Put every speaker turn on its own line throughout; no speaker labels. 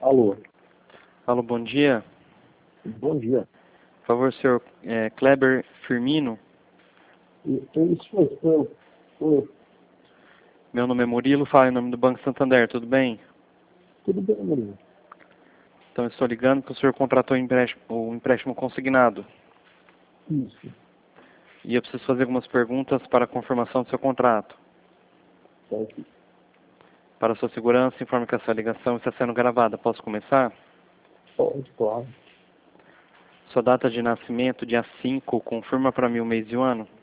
Alô,
Alô, bom dia.
bom dia.
Por favor, senhor Kleber Firmino.
Isso foi.
Meu nome é Murilo, falo em nome do Banco Santander, tudo bem?
Tudo bem, Marinho?
Então, eu estou ligando porque o senhor contratou o empréstimo consignado.
Isso,
E eu preciso fazer algumas perguntas para a confirmação do seu contrato.
certo.
Para a sua segurança, informe que essa ligação está sendo gravada. Posso começar?
Pode, claro.
Sua data de nascimento, dia 5, confirma para mim o mês e o ano?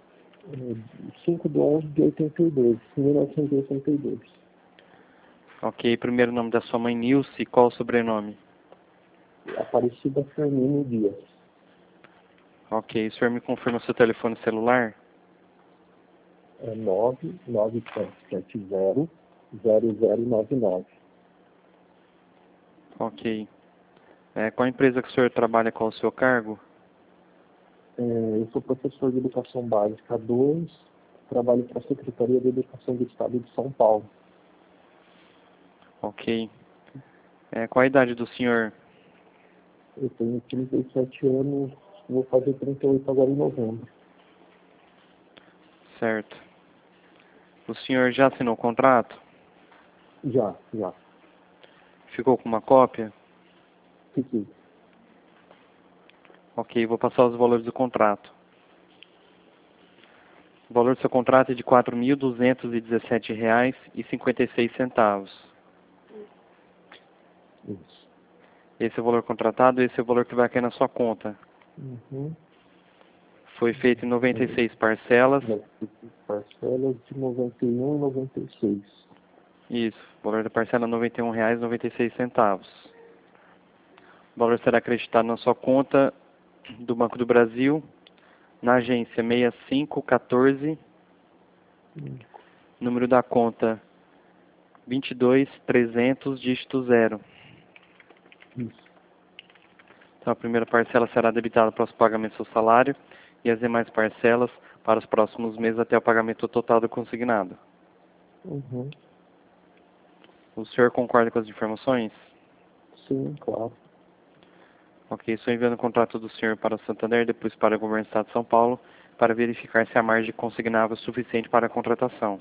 5 de 11 de 82, 1982.
Ok, primeiro nome da sua mãe, Nilce, qual o sobrenome?
Aparecida Firmino Dias.
Ok, o senhor me confirma seu telefone celular?
É 997700099.
Ok. Qual a empresa que o senhor trabalha, qual o seu cargo?
Eu sou professor de Educação Básica 2, trabalho para a Secretaria de Educação do Estado de São Paulo.
Ok. Qual a idade do senhor?
Eu tenho 37 anos, vou fazer 38 agora em novembro.
Certo. O senhor já assinou o contrato?
Já.
Ficou com uma cópia?
Fiquei.
Ok, vou passar os valores do contrato. O valor do seu contrato é de R$ 4.217,56.
Isso.
Esse é o valor contratado, esse é o valor que vai cair na sua conta.
Uhum.
Foi feito em 96 parcelas.
Parcelas de 91 e 96.
Isso, o valor da parcela é R$ 91,96. O valor será acreditado na sua conta do Banco do Brasil, na agência 6514, número da conta 22.300, dígito 0.
Isso.
Então, a primeira parcela será debitada para os pagamentos do seu salário e as demais parcelas para os próximos meses até o pagamento total do consignado.
Uhum.
O senhor concorda com as informações?
Sim, claro.
Ok, estou enviando o contrato do senhor para o Santander, depois para o Governo do Estado de São Paulo, para verificar se a margem consignável é suficiente para a contratação.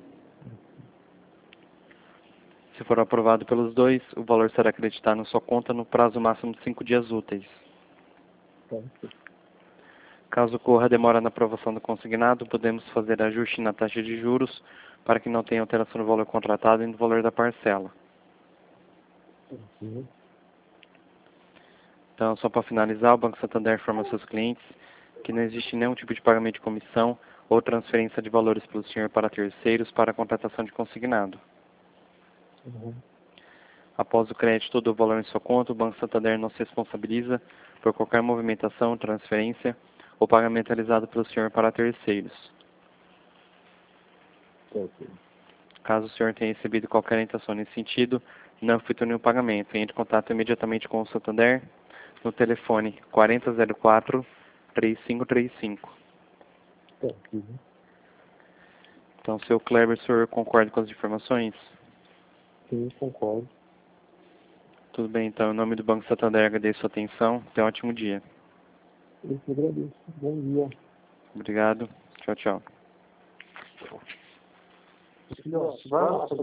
Se for aprovado pelos dois, o valor será acreditado na sua conta no prazo máximo de 5 dias úteis.
Certo.
Caso ocorra demora na aprovação do consignado, podemos fazer ajuste na taxa de juros para que não tenha alteração no valor contratado e no valor da parcela.
Uhum.
Então, só para finalizar, o Banco Santander informa aos seus clientes que não existe nenhum tipo de pagamento de comissão ou transferência de valores pelo senhor para terceiros para a contratação de consignado.
Uhum.
Após o crédito do valor em sua conta, o Banco Santander não se responsabiliza por qualquer movimentação, transferência ou pagamento realizado pelo senhor para terceiros.
Certo.
Caso o senhor tenha recebido qualquer orientação nesse sentido, não efetue nenhum pagamento. Entre em contato imediatamente com o Santander no telefone 4004-3535.
Certo. Uhum.
Então, seu Kleber, o senhor concorda com as informações?
Sim, concordo.
Tudo bem, então, em nome do Banco Santander, agradeço a sua atenção. Tenha um ótimo dia.
Eu que agradeço. Bom dia.
Obrigado. Tchau, tchau.
Filhote, vai lá.